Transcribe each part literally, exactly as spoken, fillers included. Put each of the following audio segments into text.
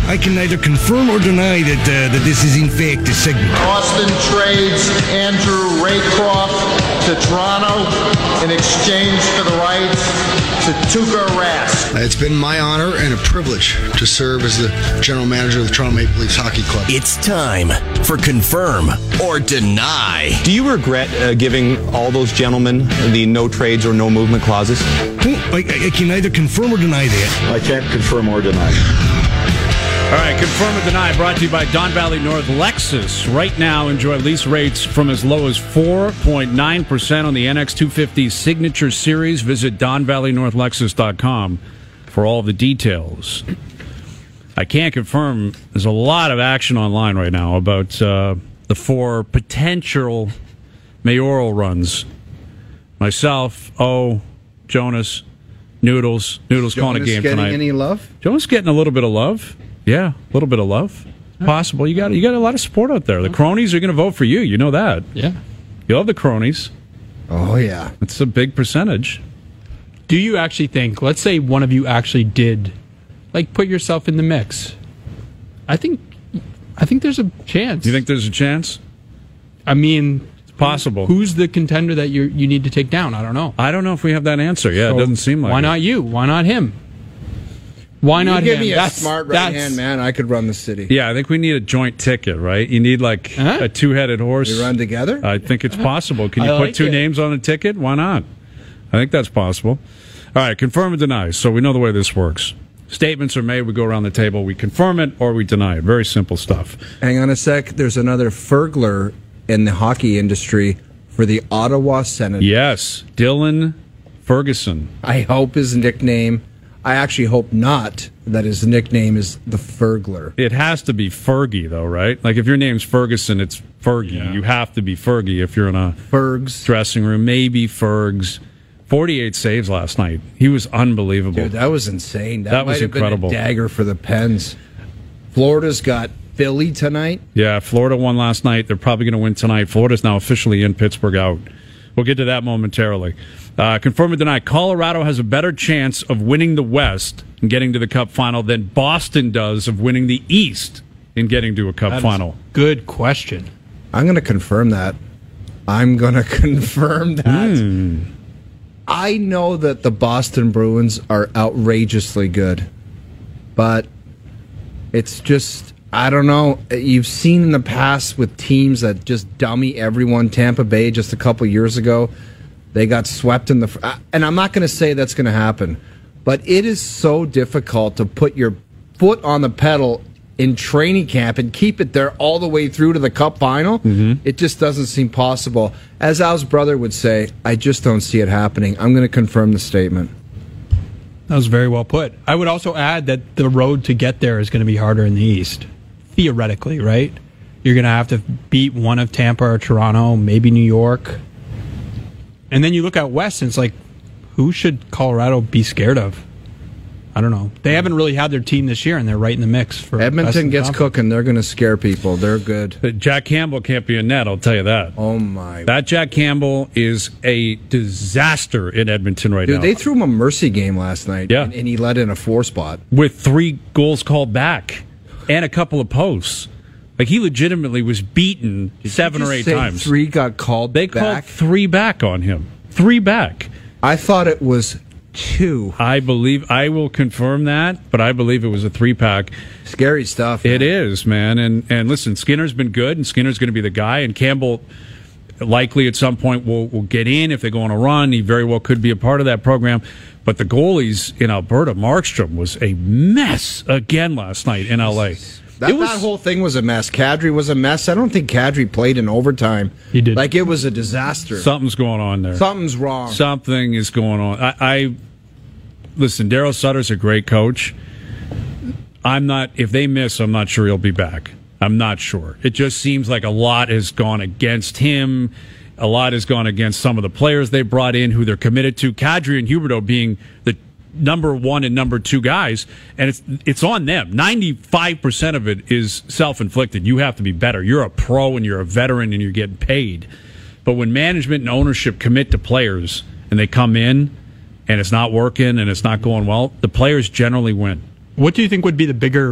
I can neither confirm or deny that uh, that this is in fact a segment. Austin trades Andrew Raycroft to Toronto in exchange for the rights to Tuukka Rask. It's been my honor and a privilege to serve as the general manager of the Toronto Maple Leafs Hockey Club. It's time for Confirm or Deny. Do you regret uh, giving all those gentlemen the no trades or no movement clauses? I, I, I can neither confirm or deny that. I can't confirm or deny. All right, Confirm or Deny brought to you by Don Valley North Lexus. Right now, enjoy lease rates from as low as four point nine percent on the N X two fifty Signature Series. Visit don valley north lexus dot com for all the details. I can't confirm. There's a lot of action online right now about uh, the four potential mayoral runs. Myself, O, Jonas, Noodles. Noodles calling a game getting tonight. Any love? Jonas getting a little bit of love. Yeah, a little bit of love. Possible. You got you got a lot of support out there. The cronies are going to vote for you. You know that. Yeah. You love the cronies. Oh, yeah. It's a big percentage. Do you actually think, let's say one of you actually did, like, put yourself in the mix? I think I think there's a chance. You think there's a chance? I mean, it's possible. Who's the contender that you you need to take down? I don't know. I don't know if we have that answer. Yeah, So it doesn't seem like Why it. not you? Why not him? Why not you give him? me a That's- smart right that's- hand man, I could run the city. Yeah, I think we need a joint ticket, right? You need like Huh? a two-headed horse. We run together? I think it's possible. Can you I put like two it. names on a ticket? Why not? I think that's possible. All right, confirm or deny. So we know the way this works. Statements are made, we go around the table, we confirm it or we deny it. Very simple stuff. Hang on a sec. There's another Fergler in the hockey industry for the Ottawa Senators. Yes, Dylan Ferguson. I hope his nickname, I actually hope not that his nickname is the Fergler. It has to be Fergie, though, right? Like if your name's Ferguson, it's Fergie. Yeah. You have to be Fergie if you're in a Fergs. dressing room. Maybe Fergs. forty-eight saves last night. He was unbelievable. Dude, that was insane. That, That was might have incredible. Been a dagger for the Pens. Florida's got Philly tonight. Yeah, Florida won last night. They're probably going to win tonight. Florida's now officially in, Pittsburgh out. We'll get to that momentarily. Uh, confirm or deny, Colorado has a better chance of winning the West and getting to the Cup final than Boston does of winning the East and getting to a Cup That is final. a good question. I'm going to confirm that. I'm going to confirm that. Mm. I know that the Boston Bruins are outrageously good, but it's just, I don't know. You've seen in the past with teams that just dummy everyone. Tampa Bay just a couple years ago, they got swept in the. And I'm not going to say that's going to happen, but it is so difficult to put your foot on the pedal in training camp and keep it there all the way through to the Cup final. Mm-hmm. It just doesn't seem possible. As Al's brother would say, I just don't see it happening. I'm going to confirm the statement. That was very well put. I would also add that the road to get there is going to be harder in the East. Theoretically, right? You're going to have to beat one of Tampa or Toronto, maybe New York. And then you look out West, and it's like, who should Colorado be scared of? I don't know. They haven't really had their team this year, and they're right in the mix. For Edmonton gets cooking. They're going to scare people. They're good. But Jack Campbell can't be in net, I'll tell you that. Oh, my. That Jack Campbell is a disaster in Edmonton right Dude, now. they threw him a mercy game last night, Yeah. and, and he let in a four spot. With three goals called back and a couple of posts. Like, he legitimately was beaten seven Did or you eight say times. Three got called They back? called three back on him. Three back. I thought it was two. I believe, I will confirm that, but I believe it was a three-pack. Scary stuff. It is, man. And and listen, Skinner's been good, and Skinner's going to be the guy, and Campbell likely at some point will, will get in if they go on a run. He very well could be a part of that program. But the goalies in Alberta, Markstrom, was a mess again last night in L A. That, it was, that whole thing was a mess. Kadri was a mess. I don't think Kadri played in overtime. He did. Like, it was a disaster. Something's going on there. Something's wrong. Something is going on. I, I listen, Daryl Sutter's a great coach. I'm not, if they miss, I'm not sure he'll be back. I'm not sure. It just seems like a lot has gone against him. A lot has gone against some of the players they brought in who they're committed to. Kadri and Huberdeau being the number one and number two guys, and it's it's on them. ninety-five percent of it is self-inflicted. You have to be better. You're a pro and you're a veteran and you're getting paid. But when management and ownership commit to players and they come in and it's not working and it's not going well, the players generally win. What do you think would be the bigger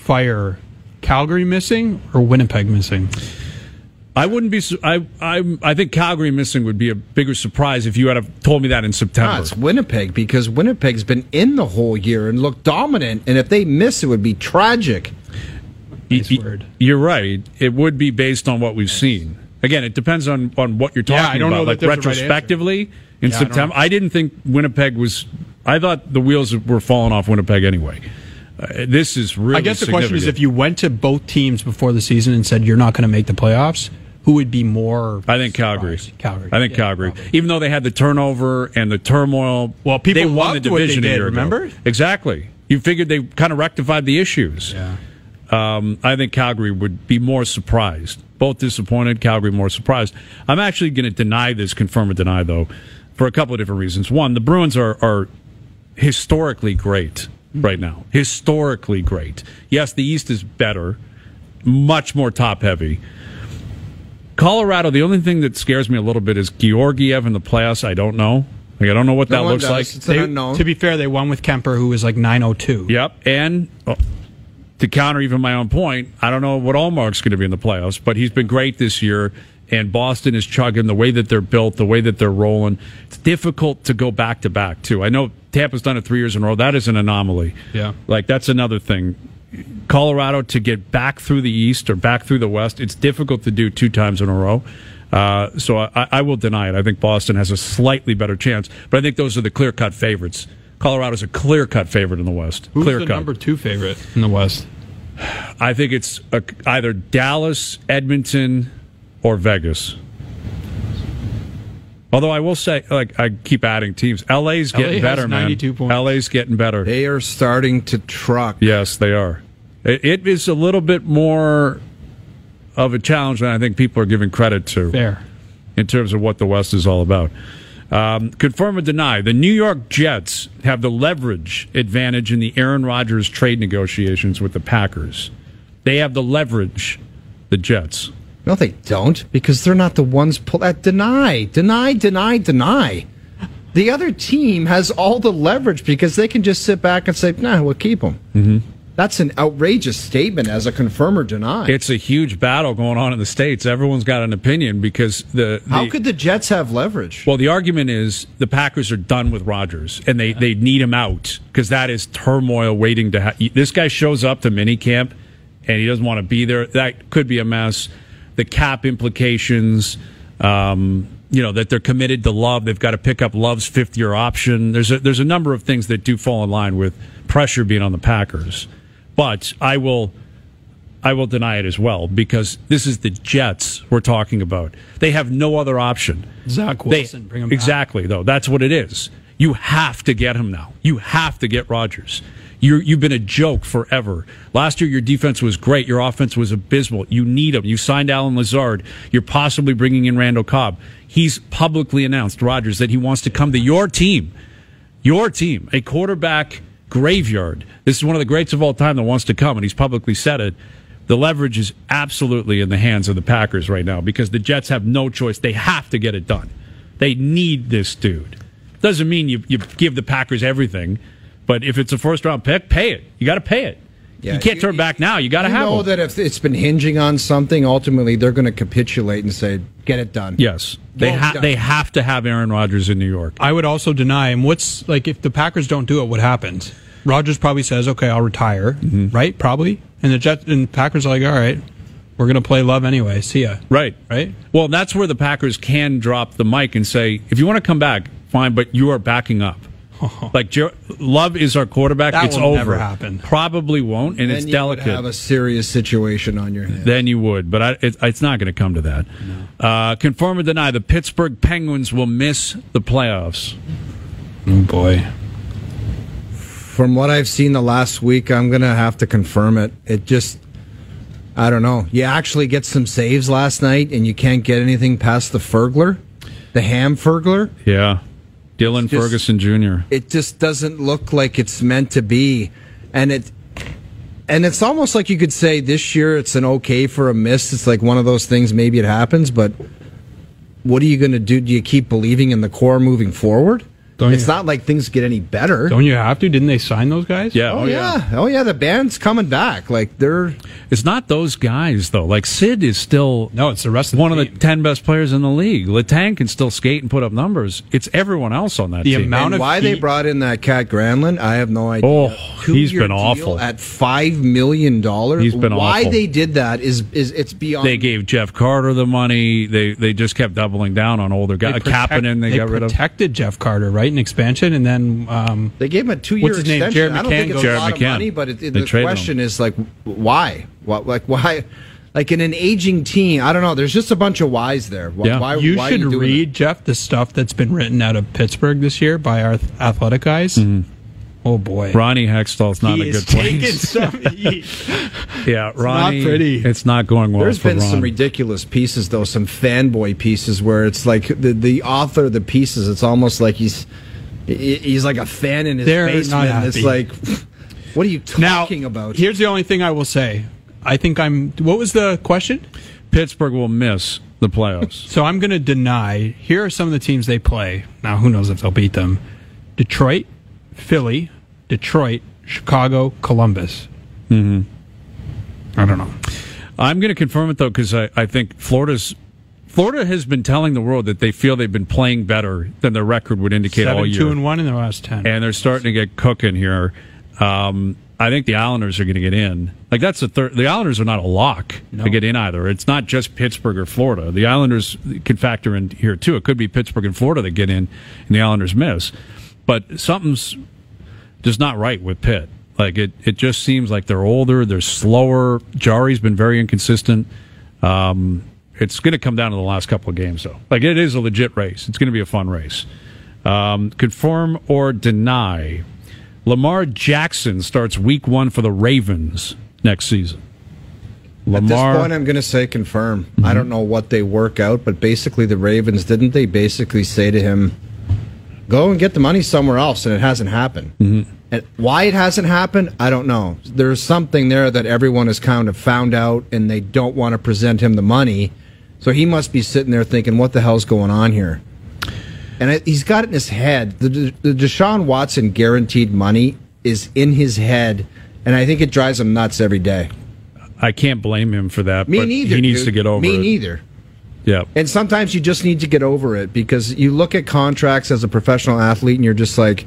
fire Calgary missing or Winnipeg missing? I wouldn't be. su- I I I think Calgary missing would be a bigger surprise if you had have told me that in September. No, it's Winnipeg because Winnipeg's been in the whole year and looked dominant. And if they miss, it would be tragic. Nice Y- y- word. You're right. It would be based on what we've seen. Again, it depends on, on what you're talking Yeah, I don't about. know that Like there's a right retrospectively in Yeah, I don't September, know. I, didn't think Winnipeg was. I thought the wheels were falling off Winnipeg anyway. Uh, this is really. I guess the question is, significant. if you went to both teams before the season and said you're not going to make the playoffs, who would be more? I think Calgary. surprised? Calgary. I think Yeah, Calgary. probably. Even though they had the turnover and the turmoil, Well, people they won the loved what they division a did, year ago. remember? Exactly. You figured they kind of rectified the issues. Yeah. Um, I think Calgary would be more surprised. Both disappointed, Calgary more surprised. I'm actually going to deny this, confirm or deny, though, for a couple of different reasons. One, the Bruins are, are historically great right now. Historically great. Yes, the East is better, much more top heavy. Colorado, the only thing that scares me a little bit is Georgiev in the playoffs. I don't know. Like, I don't know what that No one looks does. like. It's an They- unknown. to be fair, they won with Kemper, who was like nine oh two. Yep, and oh, to counter even my own point, I don't know what Allmark's going to be in the playoffs, but he's been great this year, and Boston is chugging the way that they're built, the way that they're rolling. It's difficult to go back to back, too. I know Tampa's done it three years in a row. That is an anomaly. Yeah. Like, that's another thing. Colorado, to get back through the East or back through the West, it's difficult to do two times in a row. Uh, so I, I will deny it. I think Boston has a slightly better chance, but I think those are the clear-cut favorites. Colorado's a clear-cut favorite in the West. Who's clear the cut. number two favorite in the West? I think it's a, either Dallas, Edmonton, or Vegas. Although I will say, like I keep adding teams. L A's L A getting has better, man. ninety-two points. L A's getting better. They are starting to truck. Yes, they are. It, it is a little bit more of a challenge than I think people are giving credit to. Fair. In terms of what the West is all about. Um, confirm or deny, the New York Jets have the leverage advantage in the Aaron Rodgers trade negotiations with the Packers. They have the leverage, the Jets. No, they don't, because they're not the ones pull that. Deny, deny, deny, deny. The other team has all the leverage because they can just sit back and say, "Nah, we'll keep them." Mm-hmm. That's an outrageous statement as a confirm or deny. It's a huge battle going on in the States. Everyone's got an opinion because the, the How could the Jets have leverage? well, the argument is the Packers are done with Rodgers and they, they need him out because that is turmoil waiting to happen. This guy shows up to minicamp and he doesn't want to be there. That could be a mess. The cap implications, um, you know, that they're committed to Love. They've got to pick up Love's fifth year option. There's a, there's a number of things that do fall in line with pressure being on the Packers. But I will I will deny it as well because this is the Jets we're talking about. They have no other option. Zach They- Wilson, bring him back. exactly, though. That's what it is. You have to get him now. You have to get Rodgers. You're, you've been a joke forever. Last year, your defense was great. Your offense was abysmal. You need him. You signed Alan Lazard. You're possibly bringing in Randall Cobb. He's publicly announced, Rodgers, that he wants to come to your team. Your team. A quarterback graveyard. This is one of the greats of all time that wants to come, and he's publicly said it. The leverage is absolutely in the hands of the Packers right now because the Jets have no choice. They have to get it done. They need this dude. Doesn't mean you, you give the Packers everything, but if it's a first-round pick, pay it. You got to pay it. Yeah, you can't you- turn back now. You got to You have know him. that if it's been hinging on something, ultimately they're going to capitulate and say, "Get it done." Yes. They, Well ha- done. they have to have Aaron Rodgers in New York. I would also deny him. What's like if the Packers don't do it? What happens? Rodgers probably says, "Okay, I'll retire." Mm-hmm. Right? Probably. And the Jets and Packers are like, "All right, we're going to play Love anyway. See ya." Right. Right? Well, that's where the Packers can drop the mic and say, if you want to come back, fine, but you are backing up. Like, Jer- Love is our quarterback. That it's will over. never happen. Probably won't, and Then it's you delicate. would have a serious situation on your hands. Then you would, but I, it, it's not going to come to that. No. Uh, confirm or deny, the Pittsburgh Penguins will miss the playoffs. Oh boy. From what I've seen the last week, I'm going to have to confirm it. It just, I don't know. You actually get some saves last night, and you can't get anything past the Fergler, the Ham Fergler. Yeah. Dylan It's just- Ferguson Junior It just doesn't look like it's meant to be, and it, and it's almost like you could say this year it's an okay for a miss. It's like one of those things. Maybe it happens, but what are you going to do? Do you keep believing in the core moving forward? Don't it's you, not like things get any better. don't you have to? Didn't they sign those guys? Yeah. Oh, yeah. Oh yeah, the band's coming back. Like they're It's not those guys though. Like Sid is still No, it's the rest of the one of the team. ten best players in the league. Letang can still skate and put up numbers. It's everyone else on that The team. amount and of why they heat- brought in that Cat Granlund, I have no idea. Oh, he's Two-year been deal awful. at five million dollars. He's been why awful. they did that is is it's beyond. They gave Jeff Carter the money. They they just kept doubling down on older guys. They protect- Kapanen they, they got rid of. protected Jeff Carter, right, in expansion, and then um, They gave him a two-year What's his name? extension. Jared I don't McCann think it's goes- a Jared lot of McCann. money, but it, it, They the traded question is like, why? What, like why? Like in an aging team, I don't know. There's just a bunch of whys there. Why? Yeah. why you why are should doing read, Jeff, the stuff that's been written out of Pittsburgh this year by our athletic guys. Mm-hmm. Oh boy, Ronnie Hextall's not he a is good player. taking some heat. Yeah, Ronnie. not pretty. It's not going well. There's for been Ron. some ridiculous pieces, though, some fanboy pieces where it's like the the author of the pieces. It's almost like he's he- he's like a fan in his They're basement. not It's happy. like, what are you Now, talking about? here's the only thing I will say. I think I'm. What was the question? Pittsburgh will miss the playoffs. So I'm going to deny. Here are some of the teams they play. Now, who knows if they'll beat them? Detroit, Philly, Detroit, Chicago, Columbus. Mm-hmm. I don't know. I'm going to confirm it though because I, I think Florida's Florida has been telling the world that they feel they've been playing better than their record would indicate Seven, all year. two, and one in their last ten. And they're starting to get cooking here. Um, I think the Islanders are going to get in. Like that's the third. The Islanders are not a lock No. to get in either. It's not just Pittsburgh or Florida. The Islanders can factor in here too. It could be Pittsburgh and Florida that get in, and the Islanders miss. But something's just not right with Pitt. Like it, it just seems like they're older, they're slower. Jari's been very inconsistent. Um, it's going to come down to the last couple of games, though. Like it is a legit race. It's going to be a fun race. Um, confirm or deny. Lamar Jackson starts week one for the Ravens next season. At this Lamar, point, I'm going to say confirm. Mm-hmm. I don't know what they work out, but basically the Ravens, didn't they basically say to him, go and get the money somewhere else, and it hasn't happened. Mm-hmm. And why it hasn't happened, I don't know. There's something there that everyone has kind of found out, and they don't want to present him the money. So he must be sitting there thinking, what the hell's going on here? And it, he's got it in his head. The, the Deshaun Watson guaranteed money is in his head, and I think it drives him nuts every day. I can't blame him for that. Me but neither. He needs dude. to get over Me it. Me neither. Yeah. And sometimes you just need to get over it because you look at contracts as a professional athlete and you're just like,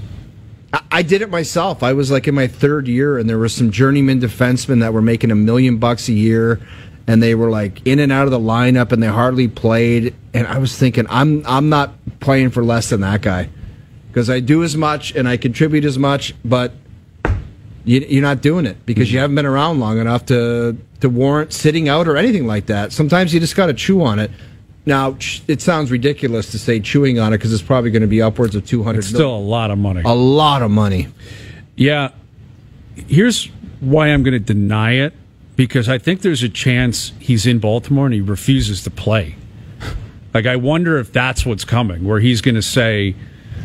I, I did it myself. I was like in my third year and there were some journeyman defensemen that were making a million bucks a year and they were like in and out of the lineup and they hardly played. And I was thinking, I'm I'm not playing for less than that guy because I do as much and I contribute as much, but you, you're not doing it because you haven't been around long enough to to warrant sitting out or anything like that. Sometimes you just got to chew on it. Now, it sounds ridiculous to say chewing on it because it's probably going to be upwards of two hundred. It's still a lot of money. A lot of money. Yeah. Here's why I'm going to deny it, because I think there's a chance he's in Baltimore and he refuses to play. Like, I wonder if that's what's coming, where he's going to say,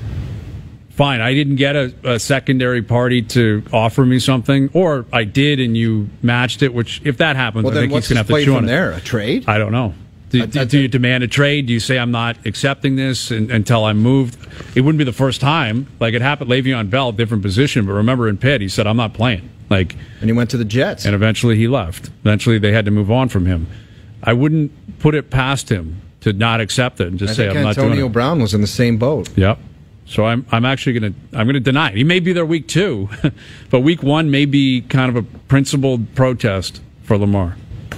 fine, I didn't get a, a secondary party to offer me something, or I did and you matched it, which, if that happens, Well, I then think what's he's going his to have play to chew from on there? it. A trade? I don't know. Do, I- do, I- do you demand a trade? Do you say I'm not accepting this and, until I'm moved? It wouldn't be the first time. Like it happened, Le'Veon Bell, different position, but remember in Pitt, he said, I'm not playing. Like, And he went to the Jets. and eventually he left. Eventually they had to move on from him. I wouldn't put it past him to not accept it and just I say think I'm not doing Antonio it. Brown was in the same boat. Yep. So I'm I'm actually gonna I'm gonna deny it. He may be there week two, but week one may be kind of a principled protest for Lamar.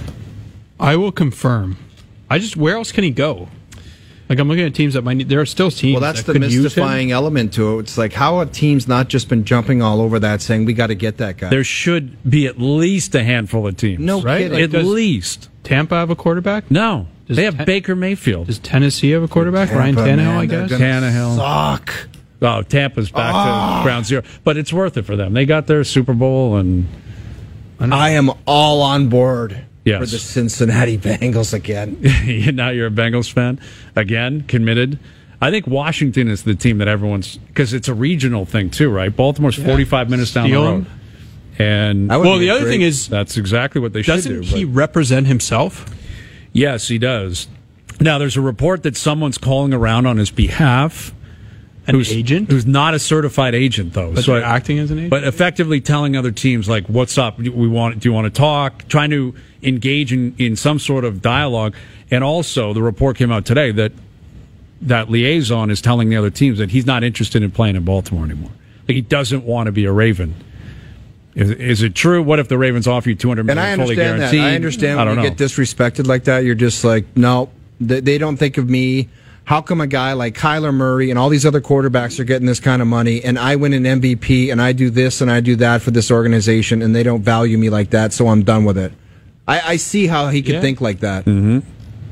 I will confirm. I just where else can he go? Like I'm looking at teams that might need. There are still teams. Well, that's that the could use him. mystifying element to it. It's like, how have teams not just been jumping all over that, saying we got to get that guy? There should be at least a handful of teams. No Right? kidding. Like, At does least. Tampa have a quarterback? No. Does they have Ten- Baker Mayfield. Does Tennessee have a quarterback? Tampa, Ryan Tannehill, man, I they're guess. gonna Tannehill. Suck. Oh, Tampa's back Ah. to ground zero. But it's worth it for them. They got their Super Bowl and I am all on board Yes. for the Cincinnati Bengals again. now you're a Bengals fan again, committed. I think Washington is the team that everyone's because it's a regional thing too, right? Baltimore's forty-five minutes down Steal the him. road, and That would Well, be the a other great- thing is, that's exactly what they should doesn't do. he but- represent himself? yes, he does. Now there's a report that someone's calling around on his behalf. An who's, agent? who's not a certified agent, though. But so they're acting as an agent? But effectively telling other teams, like, what's up? We want, do you want to talk? Trying to engage in, in some sort of dialogue. And also, the report came out today that that liaison is telling the other teams that he's not interested in playing in Baltimore anymore. Like, he doesn't want to be a Raven. Is, is it true? What if the Ravens offer you two hundred million And I fully understand guaranteed? that. I understand I when don't you know. get disrespected like that. You're just like, no, they, they don't think of me. How come a guy like Kyler Murray and all these other quarterbacks are getting this kind of money, and I win an M V P, and I do this and I do that for this organization, and they don't value me like that, so I'm done with it. I, I see how he could Yeah. think like that. Mm-hmm.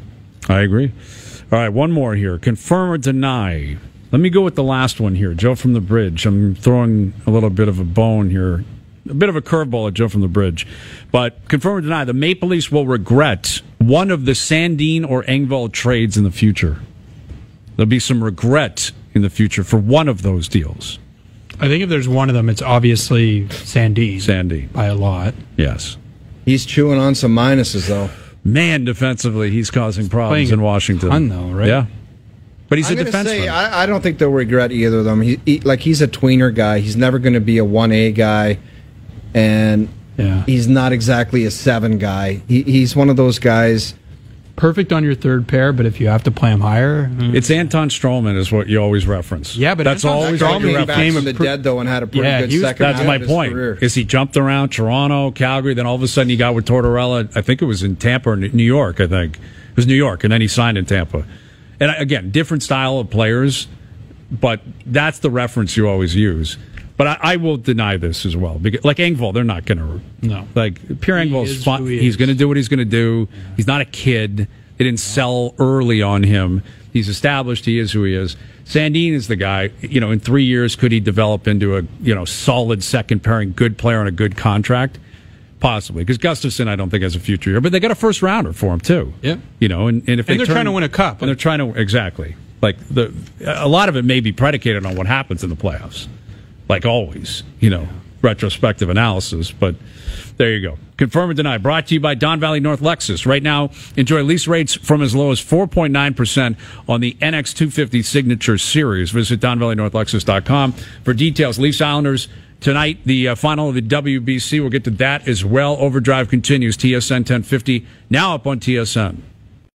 I agree. All right, one more here. Confirm or deny? Let me go with the last one here. Joe from the Bridge. I'm throwing a little bit of a bone here. A bit of a curveball at Joe from the Bridge. But confirm or deny, the Maple Leafs will regret one of the Sandin or Engvall trades in the future. There'll be some regret in the future for one of those deals. I think if there's one of them, it's obviously Sandin. Sandy. By a lot. Yes. He's chewing on some minuses, though. Man, defensively, he's causing problems Playing in Washington. a ton, though, right? Yeah. But he's I'm a gonna defenseman. say, I, I don't think they'll regret either of them. He, he, like he's a tweener guy. He's never going to be a one A guy, and Yeah. he's not exactly a seven guy. He, he's one of those guys. Perfect on your third pair, but if you have to play him higher, mm, It's Anton Stroman is what you always reference. Yeah, but that's Anton always That guy what you came reference. back became from a the pr- dead, though, and had a pretty Yeah, good he was- second That's half my of his point. career. Is he jumped around Toronto, Calgary, then all of a sudden he got with Tortorella. I think it was in Tampa or New York. I think it was New York, and then he signed in Tampa. And again, different style of players, but that's the reference you always use. But I, I will deny this as well. Because, like Engvall, they're not going to. No. Like Pierre He Engvall's is fun. who he He's is. going to do what he's going to do. He's not a kid. They didn't sell early on him. He's established. He is who he is. Sandin is the guy. You know, in three years, could he develop into a you know solid second pairing, good player on a good contract? Possibly, because Gustafsson, I don't think has a future here. But they got a first rounder for him too. Yep. You know, and, and if they And they're turn- trying to win a cup. and they're trying to exactly like the a lot of it may be predicated on what happens in the playoffs, like always. You know, retrospective analysis, but. There you go. Confirm or deny. Brought to you by Don Valley North Lexus. Right now, enjoy lease rates from as low as four point nine percent on the N X two fifty Signature Series. Visit don valley north lexus dot com for details. Leafs Islanders tonight, the uh, final of the W B C. We'll get to that as well. Overdrive continues. T S N ten fifty, now up on T S N.